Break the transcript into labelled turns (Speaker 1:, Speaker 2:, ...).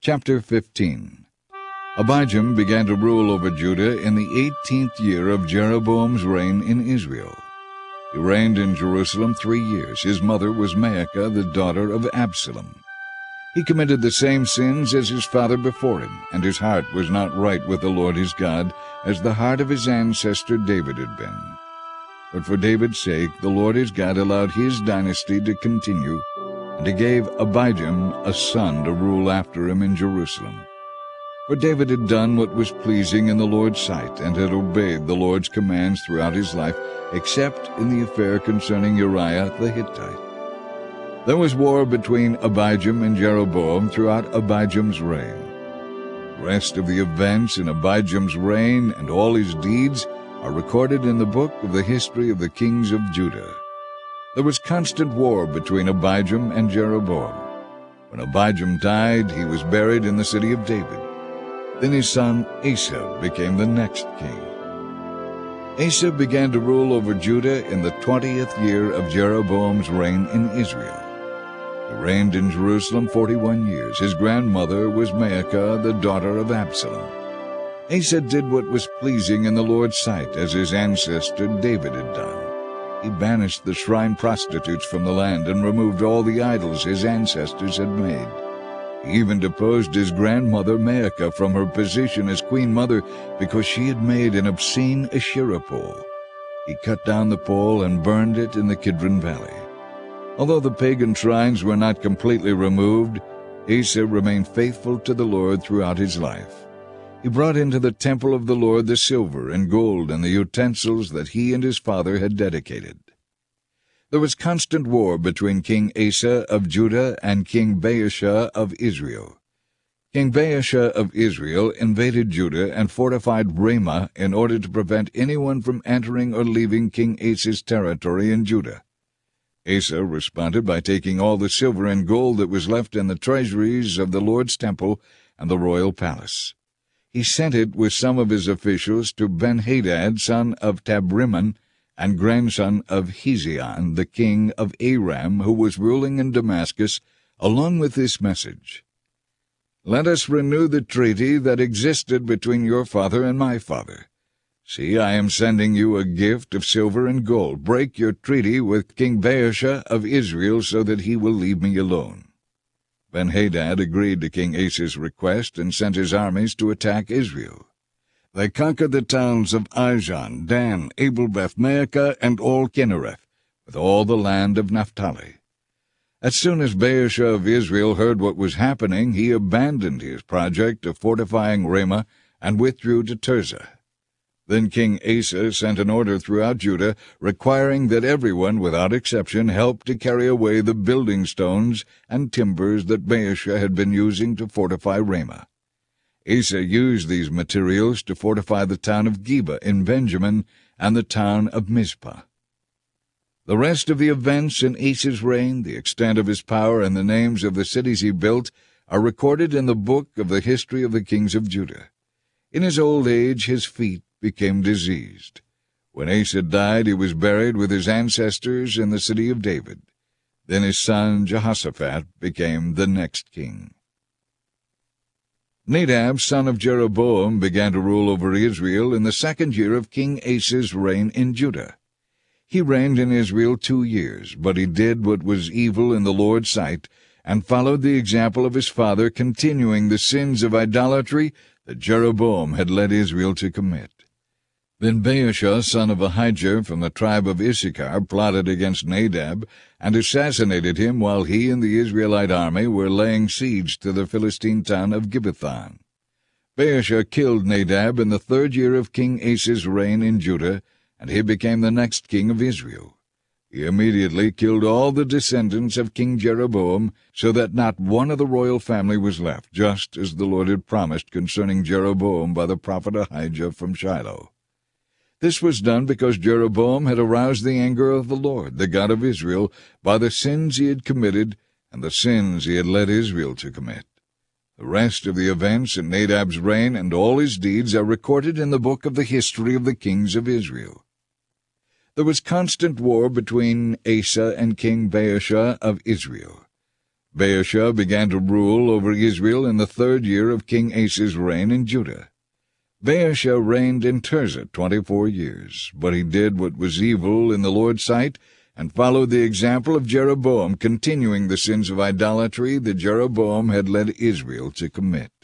Speaker 1: Chapter 15. Abijam began to rule over Judah in the 18th year of Jeroboam's reign in Israel. He reigned in Jerusalem 3 years. His mother was Maacah, the daughter of Absalom. He committed the same sins as his father before him, and his heart was not right with the Lord his God, as the heart of his ancestor David had been. But for David's sake the Lord his God allowed his dynasty to continue, and he gave Abijam a son to rule after him in Jerusalem. For David had done what was pleasing in the Lord's sight, and had obeyed the Lord's commands throughout his life, except in the affair concerning Uriah the Hittite. There was war between Abijam and Jeroboam throughout Abijam's reign. The rest of the events in Abijam's reign and all his deeds are recorded in the book of the history of the kings of Judah. There was constant war between Abijam and Jeroboam. When Abijam died, he was buried in the city of David. Then his son Asa became the next king. Asa began to rule over Judah in the 20th year of Jeroboam's reign in Israel. He reigned in Jerusalem 41 years. His grandmother was Maacah, the daughter of Absalom. Asa did what was pleasing in the Lord's sight, as his ancestor David had done. He banished the shrine prostitutes from the land and removed all the idols his ancestors had made. He even deposed his grandmother Maacah from her position as queen mother because she had made an obscene Asherah pole. He cut down the pole and burned it in the Kidron Valley. Although the pagan shrines were not completely removed, Asa remained faithful to the Lord throughout his life. He brought into the temple of the Lord the silver and gold and the utensils that he and his father had dedicated. There was constant war between King Asa of Judah and King Baasha of Israel. King Baasha of Israel invaded Judah and fortified Ramah in order to prevent anyone from entering or leaving King Asa's territory in Judah. Asa responded by taking all the silver and gold that was left in the treasuries of the Lord's temple and the royal palace. He sent it with some of his officials to Ben-Hadad, son of Tabrimmon, and grandson of Hezion, the king of Aram, who was ruling in Damascus, along with this message: "Let us renew the treaty that existed between your father and my father. See, I am sending you a gift of silver and gold. Break your treaty with King Baasha of Israel so that he will leave me alone." Ben-Hadad agreed to King Asa's request and sent his armies to attack Israel. They conquered the towns of Ijon, Dan, Abel-Beth-Maacah, and all Kinnereth, with all the land of Naphtali. As soon as Baasha of Israel heard what was happening, he abandoned his project of fortifying Ramah and withdrew to Tirzah. Then King Asa sent an order throughout Judah requiring that everyone, without exception, help to carry away the building stones and timbers that Baasha had been using to fortify Ramah. Asa used these materials to fortify the town of Geba in Benjamin and the town of Mizpah. The rest of the events in Asa's reign, the extent of his power, and the names of the cities he built are recorded in the book of the history of the kings of Judah. In his old age his feet became diseased. When Asa died, he was buried with his ancestors in the city of David. Then his son Jehoshaphat became the next king. Nadab, son of Jeroboam, began to rule over Israel in the 2nd year of King Asa's reign in Judah. He reigned in Israel 2 years, but he did what was evil in the Lord's sight, and followed the example of his father, continuing the sins of idolatry that Jeroboam had led Israel to commit. Then Baasha, son of Ahijah, from the tribe of Issachar, plotted against Nadab, and assassinated him while he and the Israelite army were laying siege to the Philistine town of Gibbethon. Baasha killed Nadab in the 3rd year of King Asa's reign in Judah, and he became the next king of Israel. He immediately killed all the descendants of King Jeroboam, so that not one of the royal family was left, just as the Lord had promised concerning Jeroboam by the prophet Ahijah from Shiloh. This was done because Jeroboam had aroused the anger of the Lord, the God of Israel, by the sins he had committed and the sins he had led Israel to commit. The rest of the events in Nadab's reign and all his deeds are recorded in the book of the history of the kings of Israel. There was constant war between Asa and King Baasha of Israel. Baasha began to rule over Israel in the 3rd year of King Asa's reign in Judah. Baasha reigned in Tirzah 24 years, but he did what was evil in the Lord's sight, and followed the example of Jeroboam, continuing the sins of idolatry that Jeroboam had led Israel to commit.